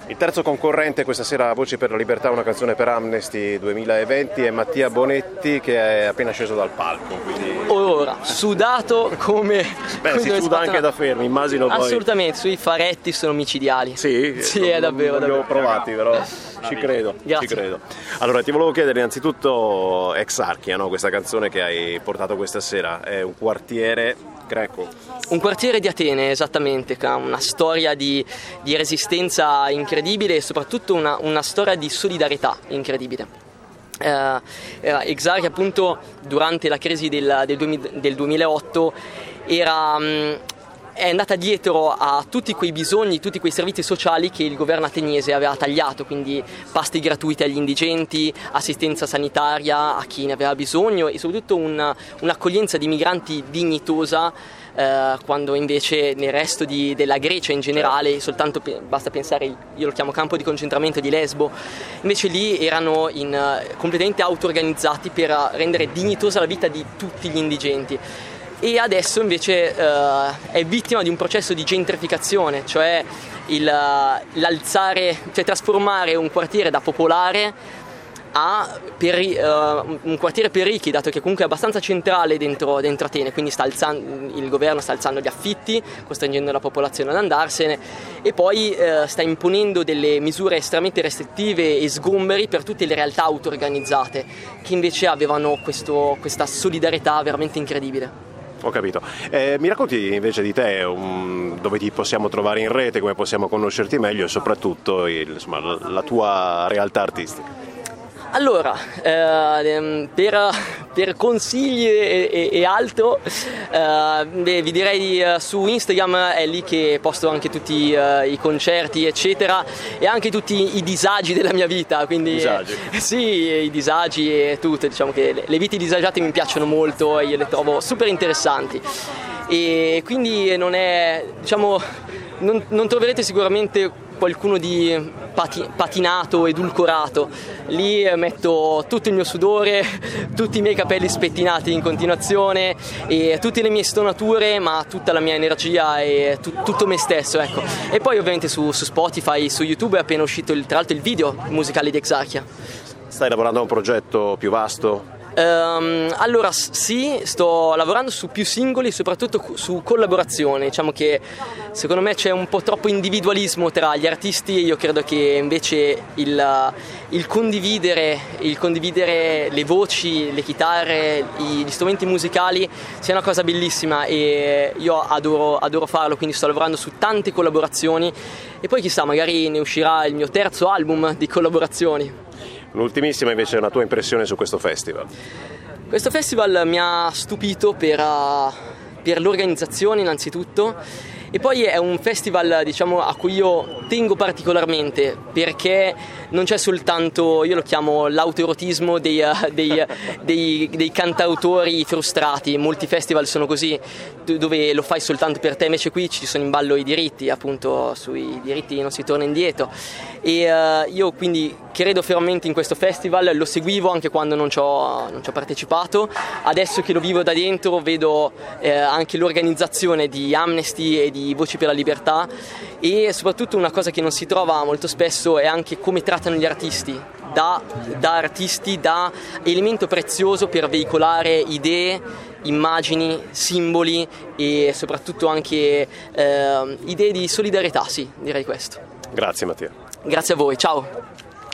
Il terzo concorrente questa sera a Voci per la Libertà, una canzone per Amnesty 2020, è Mattia Bonetti, che è appena sceso dal palco. Quindi... Ora, sudato come... si suda anche da fermi, immagino poi. Assolutamente, sui faretti sono micidiali. Sì, è davvero. Non li ho provati, però ci credo. Allora, ti volevo chiedere innanzitutto Exarchia, no? Questa canzone che hai portato questa sera, è un quartiere greco. Un quartiere di Atene, esattamente, che ha una storia di resistenza incredibile e soprattutto una storia di solidarietà incredibile. Exarchia, appunto, durante la crisi del 2008 è andata dietro a tutti quei bisogni, tutti quei servizi sociali che il governo ateniese aveva tagliato, quindi pasti gratuiti agli indigenti, assistenza sanitaria a chi ne aveva bisogno e soprattutto un'accoglienza di migranti dignitosa, quando invece nel resto della Grecia in generale, soltanto basta pensare, io lo chiamo campo di concentramento di Lesbo, invece lì erano completamente auto-organizzati per rendere dignitosa la vita di tutti gli indigenti. E adesso invece è vittima di un processo di gentrificazione, cioè trasformare un quartiere da popolare un quartiere per ricchi, dato che comunque è abbastanza centrale dentro Atene, quindi il governo sta alzando gli affitti, costringendo la popolazione ad andarsene e poi sta imponendo delle misure estremamente restrittive e sgomberi per tutte le realtà auto-organizzate che invece avevano questa solidarietà veramente incredibile. Ho capito. Mi racconti invece di te, dove ti possiamo trovare in rete, come possiamo conoscerti meglio e soprattutto la tua realtà artistica? Allora, per consigli e altro, vi direi su Instagram, è lì che posto anche tutti i concerti eccetera e anche tutti i disagi della mia vita, quindi disagi. Sì, i disagi e tutto, diciamo che le vite disagiate mi piacciono molto e io le trovo super interessanti e quindi non troverete sicuramente qualcuno di patinato, edulcorato. Lì metto tutto il mio sudore, tutti i miei capelli spettinati in continuazione e tutte le mie stonature, ma tutta la mia energia e tutto me stesso, ecco. E poi ovviamente su Spotify, su YouTube è appena uscito tra l'altro il video musicale di Exarchia. Stai lavorando a un progetto più vasto? Allora sì, sto lavorando su più singoli, soprattutto su collaborazioni. Diciamo che secondo me c'è un po' troppo individualismo tra gli artisti e io credo che invece il condividere le voci, le chitarre, gli strumenti musicali sia una cosa bellissima e io adoro farlo, quindi sto lavorando su tante collaborazioni e poi chissà, magari ne uscirà il mio terzo album di collaborazioni. L'ultimissima invece è una tua impressione su questo festival. Questo festival mi ha stupito per l'organizzazione innanzitutto e poi è un festival, diciamo, a cui io tengo particolarmente perché non c'è soltanto, io lo chiamo l'autoerotismo dei cantautori frustrati. Molti festival sono così, dove lo fai soltanto per te, invece qui ci sono in ballo i diritti, appunto sui diritti non si torna indietro e io quindi credo fermamente in questo festival, lo seguivo anche quando non ci ho partecipato, adesso che lo vivo da dentro vedo anche l'organizzazione di Amnesty e di Voci per la Libertà e soprattutto una cosa che non si trova molto spesso è anche come trattano gli artisti, da elemento prezioso per veicolare idee, immagini, simboli e soprattutto anche idee di solidarietà, sì, direi questo. Grazie Mattia. Grazie a voi, ciao.